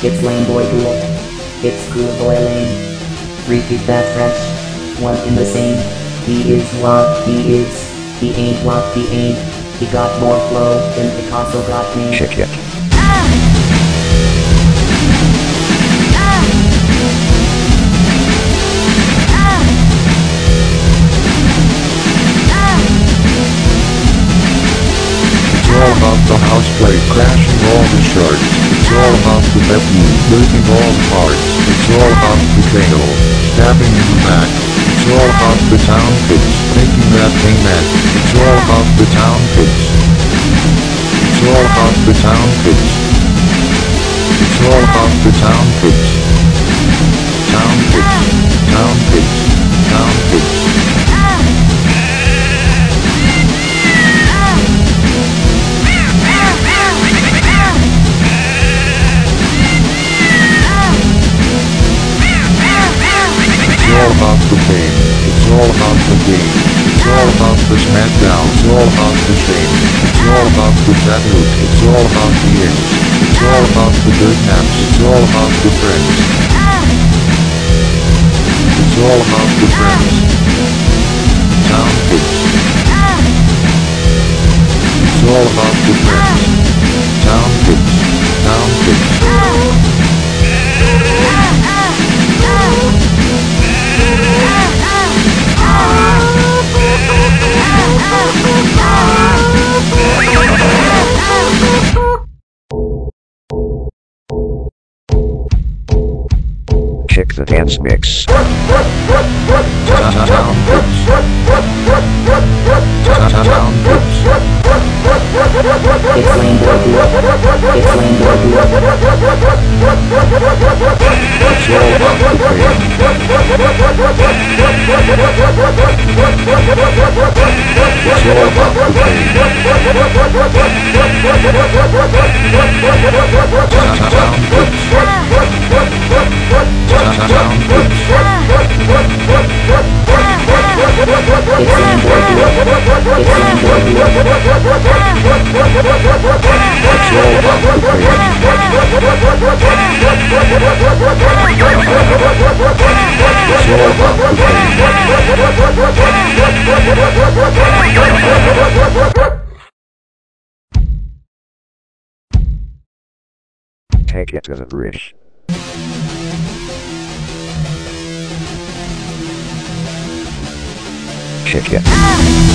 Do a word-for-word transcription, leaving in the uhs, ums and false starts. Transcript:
It's Lame Boy Duel. It's Schoolboy Lame. Repeat that fresh. One in the same. He is what he is. He ain't what he ain't. He got more flow than Picasso got me. Check it. It's all about the house play, crashing all the shards. It's all about the bedroom, breaking all the parts. It's all about the K O, stabbing in the back. It's all about the town kids, making that thing mad. It's all about the town kids. It's all about the town kids. It's all about the town kids. Town kids. Town kids. Town kids. It's all about the pain, it's all about the game, it's all about the smackdown, it's all about the shame, it's all about the tattoo, it's all about the ends, it's all about the dirt naps, it's all about the friends. It's all about the friends. Town kids. It's all about the friends. Town kids. Town kids. Check the dance mix. Town kids. Town kids. It's Lame Boy Duel. It's Lame Boy Duel. It's all about the pain. It's all about the pain. Town kids. Town kids. It's Lame Boy Duel. It's Lame Boy Duel. It's all about the pain. It's all about the pain. Take it to the bridge. Check it.